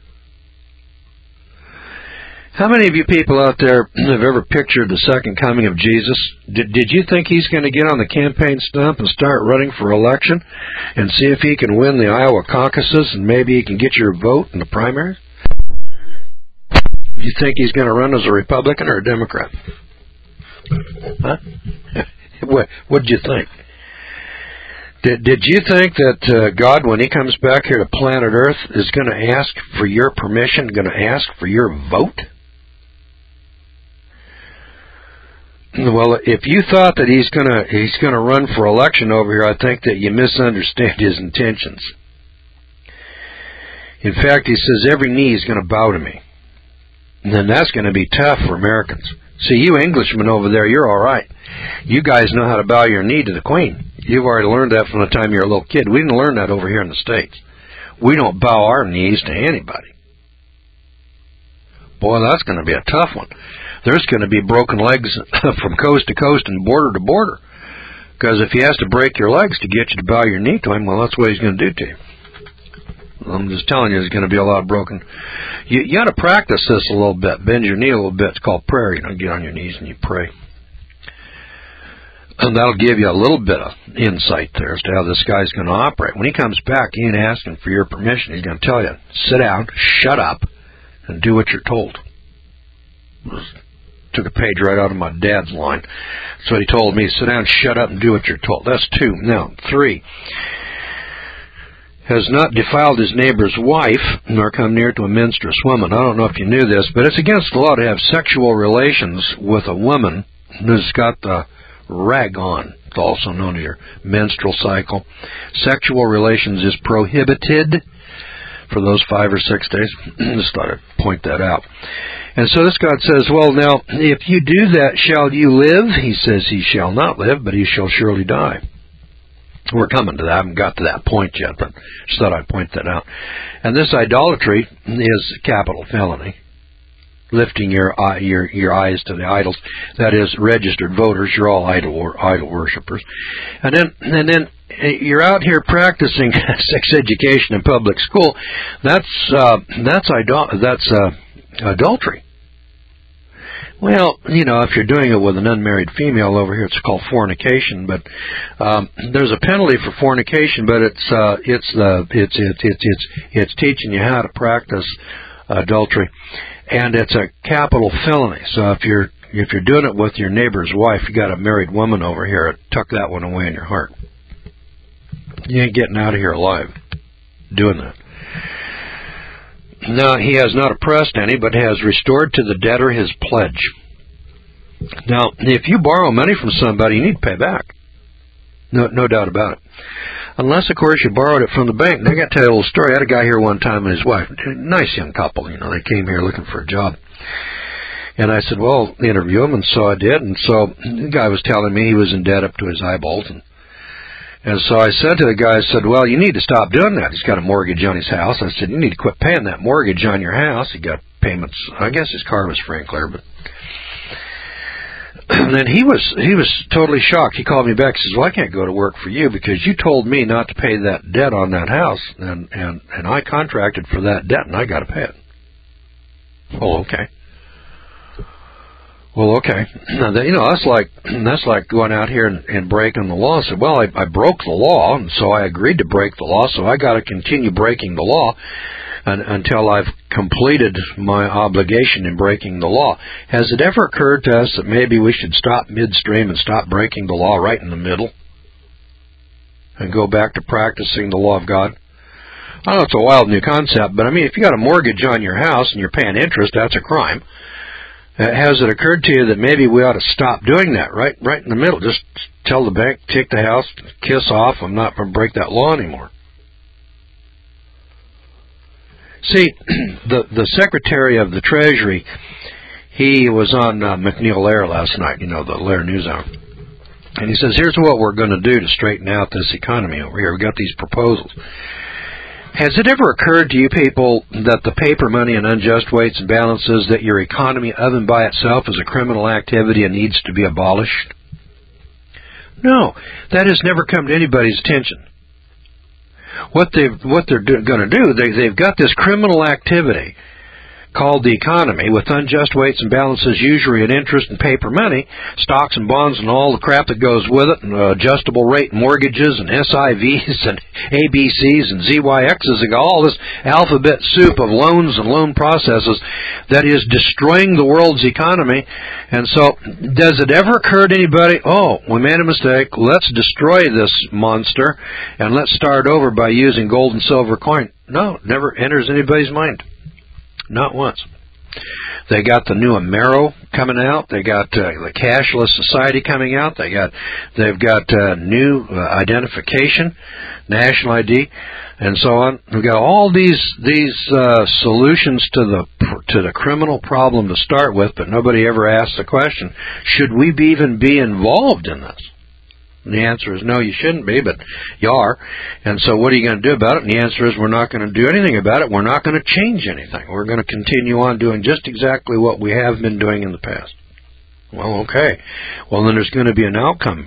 How many of you people out there have ever pictured the second coming of Jesus? Did you think he's going to get on the campaign stump and start running for election and see if he can win the Iowa caucuses and maybe he can get your vote in the primaries? Do you think he's going to run as a Republican or a Democrat? Huh? What did you think? Did you think that God, when he comes back here to planet Earth, is going to ask for your permission, going to ask for your vote? Well, if you thought that he's going to run for election over here, I think that you misunderstand his intentions. In fact, he says every knee is going to bow to me. And then that's going to be tough for Americans. See, you Englishmen over there, you're all right. You guys know how to bow your knee to the Queen. You've already learned that from the time you're a little kid. We didn't learn that over here in the States. We don't bow our knees to anybody. Boy, that's going to be a tough one. There's going to be broken legs from coast to coast and border to border. Because if he has to break your legs to get you to bow your knee to him, well, that's what he's going to do to you. I'm just telling you, there's going to be a lot of broken. You got to practice this a little bit. Bend your knee a little bit. It's called prayer. You know, get on your knees and you pray. And that'll give you a little bit of insight there as to how this guy's going to operate. When he comes back, he ain't asking for your permission. He's going to tell you, sit down, shut up, and do what you're told. Took a page right out of my dad's line. So he told me, sit down, shut up, and do what you're told. That's 2. Now, 3. Has not defiled his neighbor's wife, nor come near to a menstruous woman. I don't know if you knew this, but it's against the law to have sexual relations with a woman who's got the rag on. It's also known as your menstrual cycle. Sexual relations is prohibited for those 5 or 6 days. Just thought I'd point that out. And so this God says, well, now, if you do that, shall you live? He says he shall not live, but he shall surely die. We're coming to that. I haven't got to that point yet, but just thought I'd point that out. And this idolatry is capital felony. lifting your eyes to the idols. That is, registered voters. You're all idol worshippers. And then you're out here practicing sex education in public school. That's adultery. Well, if you're doing it with an unmarried female over here, it's called fornication. But there's a penalty for fornication, but it's teaching you how to practice adultery, and it's a capital felony. So if you're doing it with your neighbor's wife, you got a married woman over here, tuck that one away in your heart. You ain't getting out of here alive doing that. Now, he has not oppressed any, but has restored to the debtor his pledge. Now, if you borrow money from somebody, you need to pay back. No doubt about it. Unless, of course, you borrowed it from the bank. And I got to tell you a little story. I had a guy here one time and his wife, nice young couple, they came here looking for a job. And I said, well, interview him, and so I did. And so the guy was telling me he was in debt up to his eyeballs, and so I said to the guy, I said, well, you need to stop doing that. He's got a mortgage on his house. I said, you need to quit paying that mortgage on your house. He got payments. I guess his car was free and clear, but... And then he was totally shocked. He called me back. He says, well, I can't go to work for you because you told me not to pay that debt on that house, and I contracted for that debt, and I got to pay it. Well, okay. Well, okay. That's like going out here and breaking the law. I said, well, I broke the law, and so I agreed to break the law, so I got to continue breaking the law until I've completed my obligation in breaking the law. Has it ever occurred to us that maybe we should stop midstream and stop breaking the law right in the middle and go back to practicing the law of God? I know it's a wild new concept, but if you got a mortgage on your house and you're paying interest, that's a crime. Has it occurred to you that maybe we ought to stop doing that right in the middle? Just tell the bank, take the house, kiss off, I'm not going to break that law anymore. See, the Secretary of the Treasury, he was on McNeil Lehrer last night, the Lehrer NewsHour. And he says, here's what we're going to do to straighten out this economy over here. We've got these proposals. Has it ever occurred to you people that the paper money and unjust weights and balances, that your economy of and by itself is a criminal activity and needs to be abolished? No, that has never come to anybody's attention. What they're going to do, they've got this criminal activity called the economy with unjust weights and balances, usury and interest and paper money, stocks and bonds and all the crap that goes with it, and adjustable rate mortgages and SIVs and ABCs and ZYXs, and all this alphabet soup of loans and loan processes that is destroying the world's economy. And so, does it ever occur to anybody, oh, we made a mistake, let's destroy this monster and let's start over by using gold and silver coin? No, it never enters anybody's mind. Not once. They got the new Amero coming out. They got the cashless society coming out. They've got new identification, national ID, and so on. We've got all these solutions to the criminal problem to start with, but nobody ever asks the question: should we even be involved in this? And the answer is no, you shouldn't be, but you are. And so what are you going to do about it? And the answer is we're not going to do anything about it. We're not going to change anything. We're going to continue on doing just exactly what we have been doing in the past. Well, okay. Well, then there's going to be an outcome.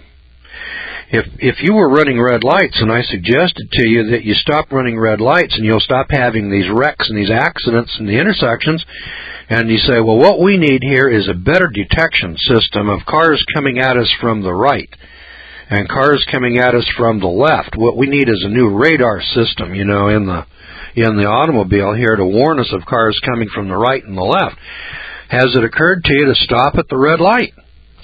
If you were running red lights and I suggested to you that you stop running red lights and you'll stop having these wrecks and these accidents in the intersections, and you say, well, what we need here is a better detection system of cars coming at us from the right and cars coming at us from the left. What we need is a new radar system, in the automobile here to warn us of cars coming from the right and the left. Has it occurred to you to stop at the red light?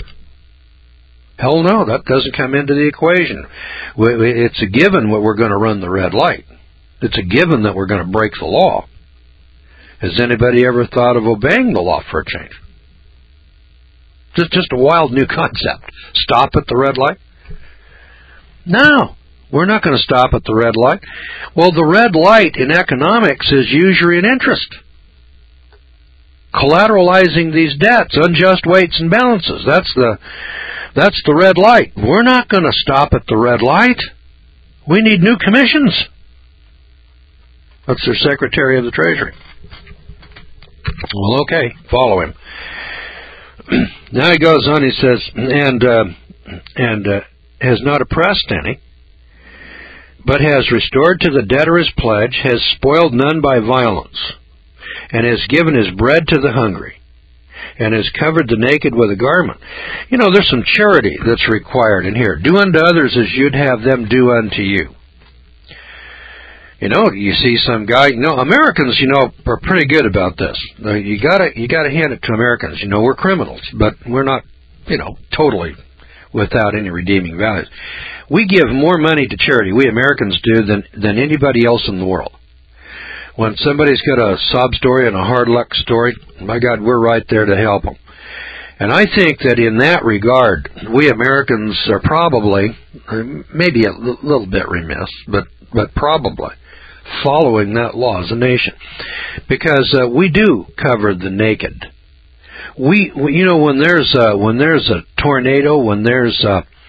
Hell no, that doesn't come into the equation. It's a given that we're going to run the red light. It's a given that we're going to break the law. Has anybody ever thought of obeying the law for a change? Just a wild new concept. Stop at the red light? No, we're not going to stop at the red light. Well, the red light in economics is usury and interest. Collateralizing these debts, unjust weights and balances. That's the red light. We're not going to stop at the red light. We need new commissions. That's their Secretary of the Treasury. Well, okay, follow him. Now he goes on, he says, and has not oppressed any, but has restored to the debtor his pledge, has spoiled none by violence, and has given his bread to the hungry, and has covered the naked with a garment. You know, there's some charity that's required in here. Do unto others as you'd have them do unto you. You know, you see some guy, Americans, are pretty good about this. You gotta hand it to Americans. We're criminals, but we're not, totally without any redeeming values. We give more money to charity, we Americans do, than anybody else in the world. When somebody's got a sob story and a hard luck story, my God, we're right there to help them. And I think that in that regard, we Americans are probably, maybe a little bit remiss, but probably following that law as a nation, because we do cover the naked. We when there's a tornado, when there's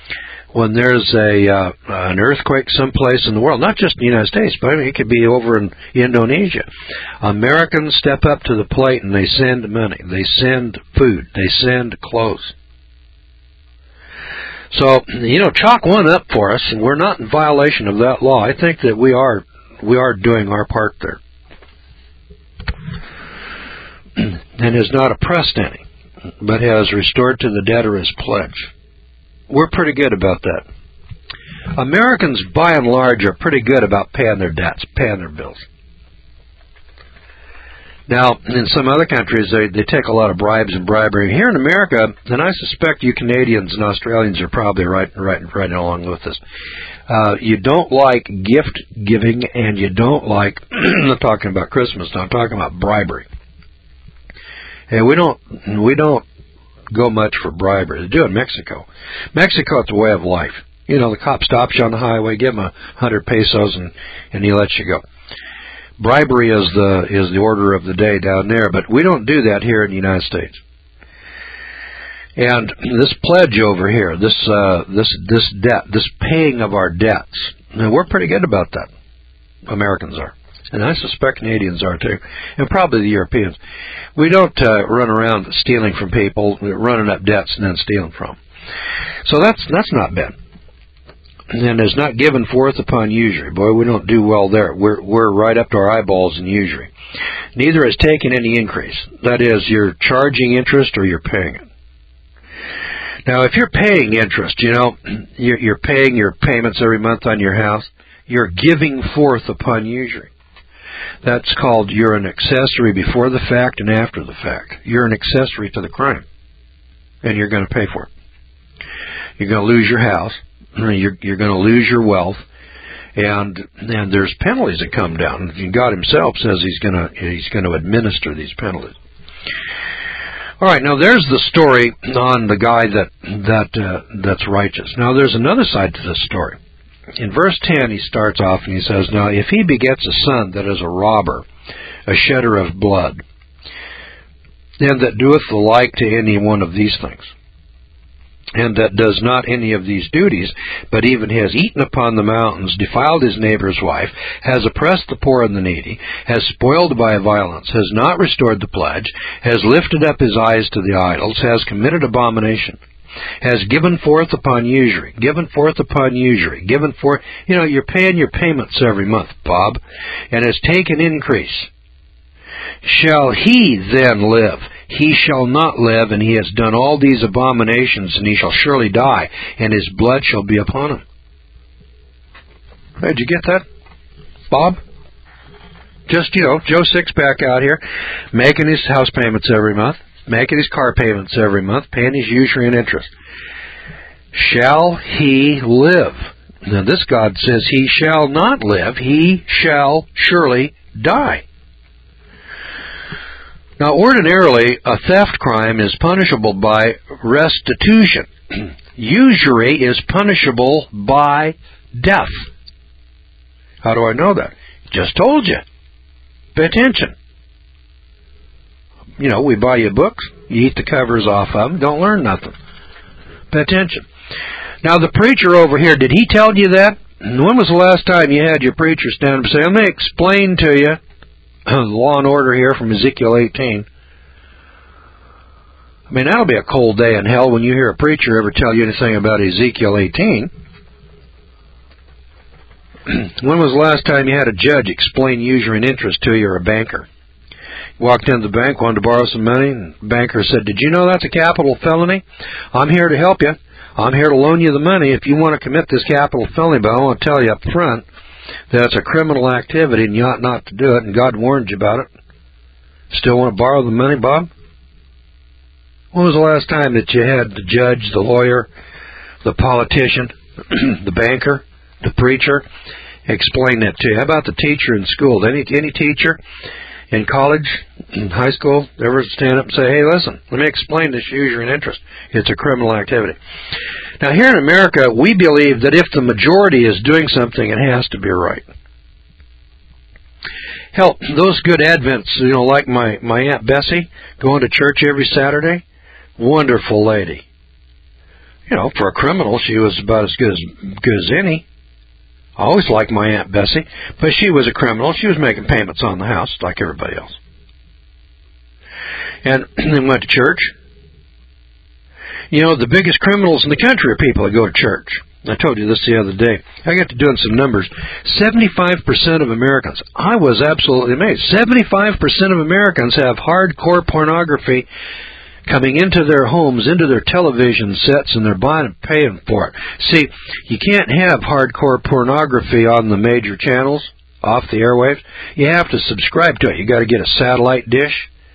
an earthquake someplace in the world, not just in the United States, but it could be over in Indonesia, Americans step up to the plate and they send money, they send food, they send clothes. So, chalk one up for us, and we're not in violation of that law. I think that we are doing our part there. And has not oppressed any, but has restored to the debtor his pledge. We're pretty good about that. Americans, by and large, are pretty good about paying their debts, paying their bills. Now, in some other countries, they take a lot of bribes and bribery. Here in America, and I suspect you Canadians and Australians are probably right along with us. You don't like gift giving, and you don't like, I'm not talking about Christmas now, I'm talking about bribery. And we don't go much for bribery. They do in Mexico. Mexico, it's a way of life. The cop stops you on the highway, give him 100 pesos, and he lets you go. Bribery is the order of the day down there, but we don't do that here in the United States. And this pledge over here, this debt, this paying of our debts, we're pretty good about that. Americans are. And I suspect Canadians are too, and probably the Europeans. We don't run around stealing from people, running up debts and then stealing from them. So that's not bad. And is not given forth upon usury. Boy, we don't do well there. We're right up to our eyeballs in usury. Neither has taken any increase. That is, you're charging interest or you're paying it. Now, if you're paying interest, you're paying your payments every month on your house, you're giving forth upon usury. That's called you're an accessory before the fact and after the fact. You're an accessory to the crime, and you're going to pay for it. You're going to lose your house. You're going to lose your wealth, and there's penalties that come down. God Himself says He's going to administer these penalties. All right, now there's the story on the guy that's righteous. Now there's another side to this story. In verse 10, he starts off and he says, "Now if he begets a son that is a robber, a shedder of blood, and that doeth the like to any one of these things, and that does not any of these duties, but even has eaten upon the mountains, defiled his neighbor's wife, has oppressed the poor and the needy, has spoiled by violence, has not restored the pledge, has lifted up his eyes to the idols, has committed abomination, has given forth upon usury, you're paying your payments every month, Bob, and has taken increase. Shall he then live? He shall not live, and he has done all these abominations, and he shall surely die, and his blood shall be upon him." Did you get that, Bob? Just, Joe Sixpack out here, making his house payments every month, making his car payments every month, paying his usury and interest. Shall he live? Now this God says he shall not live, he shall surely die. Now, ordinarily, a theft crime is punishable by restitution. Usury is punishable by death. How do I know that? Just told you. Pay attention. We buy you books, you eat the covers off of them, don't learn nothing. Pay attention. Now, the preacher over here, did he tell you that? When was the last time you had your preacher stand up and say, "Let me explain to you the law and order here from Ezekiel 18. I mean, that'll be a cold day in hell when you hear a preacher ever tell you anything about Ezekiel 18. When was the last time you had a judge explain usury and interest to you, or a banker? You walked into the bank, wanted to borrow some money, and the banker said, did you know that's a capital felony? I'm here to help you. I'm here to loan you the money if you want to commit this capital felony, but I want to tell you up front that it's a criminal activity and you ought not to do it, and God warned you about it. Still want to borrow the money, Bob? When was the last time that you had the judge, the lawyer, the politician, the banker, the preacher explain that to you? How about the teacher in school? Any teacher in college, in high school, ever stand up and say, hey, listen, let me explain this usury and interest. It's a criminal activity. Now, here in America, we believe that if the majority is doing something, it has to be right. Hell, those good Advents, like my Aunt Bessie, going to church every Saturday, wonderful lady. For a criminal, she was about as good as any. I always liked my Aunt Bessie, but she was a criminal. She was making payments on the house like everybody else. And they went to church. The biggest criminals in the country are people that go to church. I told you this the other day. I got to doing some numbers. 75% of Americans, I was absolutely amazed, 75% of Americans have hardcore pornography coming into their homes, into their television sets, and they're buying and paying for it. See, you can't have hardcore pornography on the major channels, off the airwaves. You have to subscribe to it. You got to get a satellite dish.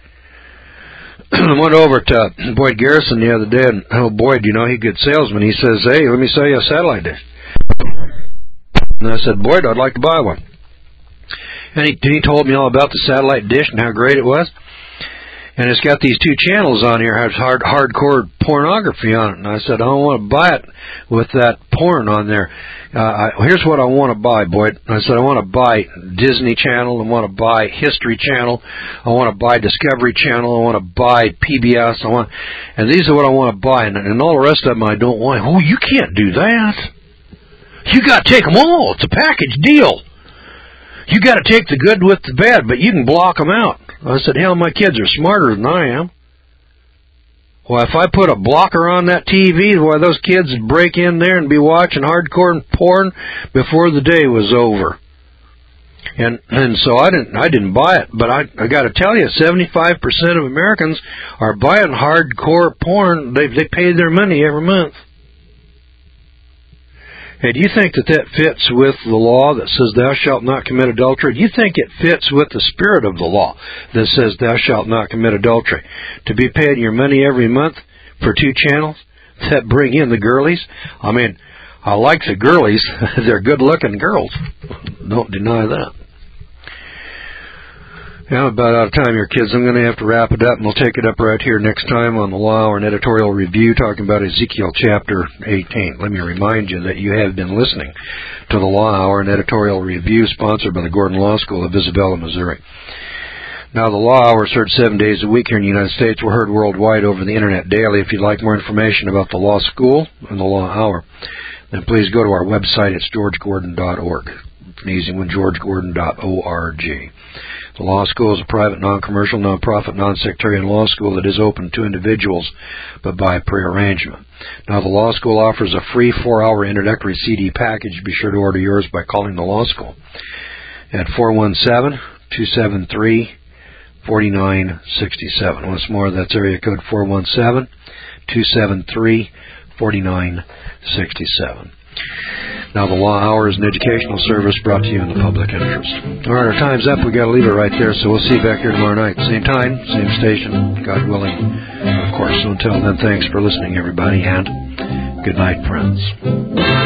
I went over to Boyd Garrison the other day, and Boyd, he's a good salesman. He says, hey, let me sell you a satellite dish. And I said, Boyd, I'd like to buy one. And he told me all about the satellite dish and how great it was. And it's got these 2 channels on here, has hardcore pornography on it. And I said, I don't want to buy it with that porn on there. Here's what I want to buy, Boyd. I said, I want to buy Disney Channel. I want to buy History Channel. I want to buy Discovery Channel. I want to buy PBS. And these are what I want to buy. And all the rest of them I don't want. Oh, you can't do that. You got to take them all. It's a package deal. You got to take the good with the bad, but you can block them out. I said, hell, my kids are smarter than I am. Well, if I put a blocker on that TV, those kids would break in there and be watching hardcore porn before the day was over. And so I didn't buy it, but I got to tell you, 75% of Americans are buying hardcore porn. They pay their money every month. Hey, do you think that fits with the law that says thou shalt not commit adultery? Do you think it fits with the spirit of the law that says thou shalt not commit adultery? To be paying your money every month for 2 channels that bring in the girlies? I mean, I like the girlies. They're good-looking girls. Don't deny that. Yeah, I'm about out of time here, kids. I'm going to have to wrap it up, and we'll take it up right here next time on the Law Hour and Editorial Review, talking about Ezekiel chapter 18. Let me remind you that you have been listening to the Law Hour and Editorial Review, sponsored by the Gordon Law School of Isabella, Missouri. Now, the Law Hour is heard 7 days a week here in the United States. We're heard worldwide over the Internet daily. If you'd like more information about the Law School and the Law Hour, then please go to our website. It's georgegordon.org. An easy one, georgegordon.org. The Law School is a private, non-commercial, non-profit, non-sectarian law school that is open to individuals, but by prearrangement. Now, the Law School offers a free 4-hour introductory CD package. Be sure to order yours by calling the Law School at 417-273-4967. Once more, that's area code 417-273-4967. Now, the Law Hour is an educational service brought to you in the public interest. All right, our time's up. We got to leave it right there, so we'll see you back here tomorrow night. Same time, same station, God willing, of course. So until then, thanks for listening, everybody, and good night, friends.